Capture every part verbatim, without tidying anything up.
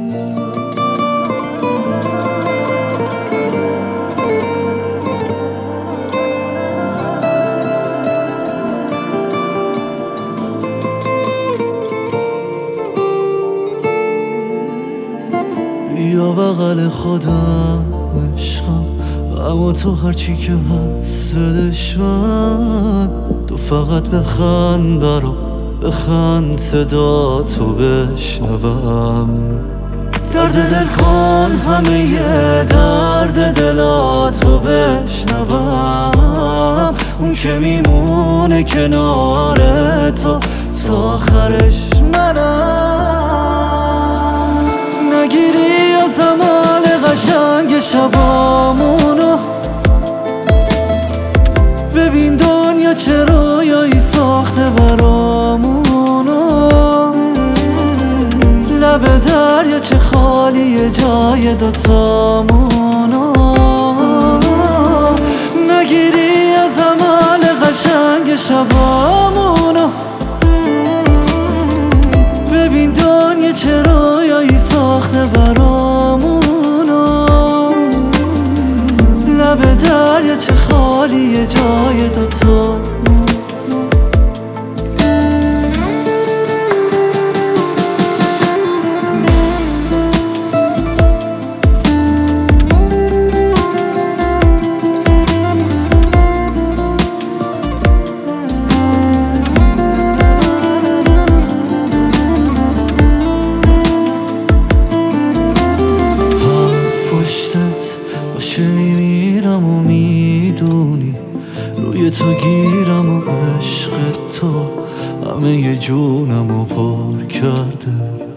یا بغل خودم عشقم، اما تو هرچی که هست بدش من. تو فقط بخند برام، بخند صدا تو بشنوم. درد دل کن همه ی درد دلاتو بشنوم. اون که میمونه کنار تو تا آخرش منم. نگیری از حال قشنگ شبامونو، ببین دنیا چه رویایی ساخته برامونو. لب دریا چه خالیه جای دوتامونو. نگیری از حال قشنگ شبامونو، ببین دنیا چه رویایی ساخته برامونو. لب دریا چه خالیه جای دوتا. باشه میمیرم و میدونی روی تو گیرم و عشق تو همه ی جونم و پر کرده.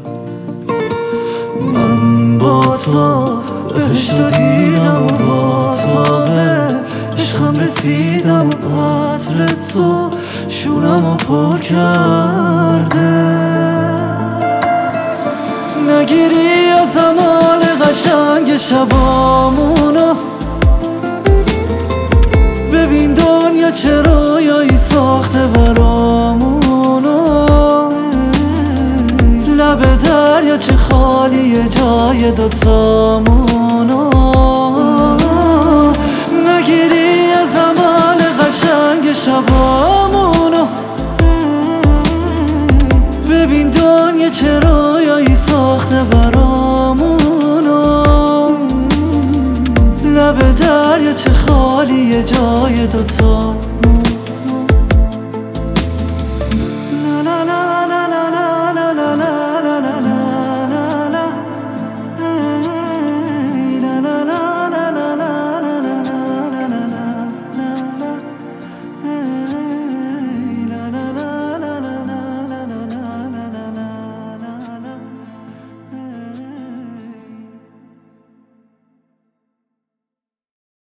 من با تو بهشت دیدم و با تاقه عشقم رسیدم و عطر تو شونم و پر کرده. نگیری از حال قشنگ شبامونو، ببین دنیا چه رویایی ساخته برامونو. لب دریا چه خالیه جای دوتامونو. نگیری از حال قشنگ شبامونو، ببین دنیا چه رویایی ساخته برامونو. لب دریا چه خالیه جای دوتا.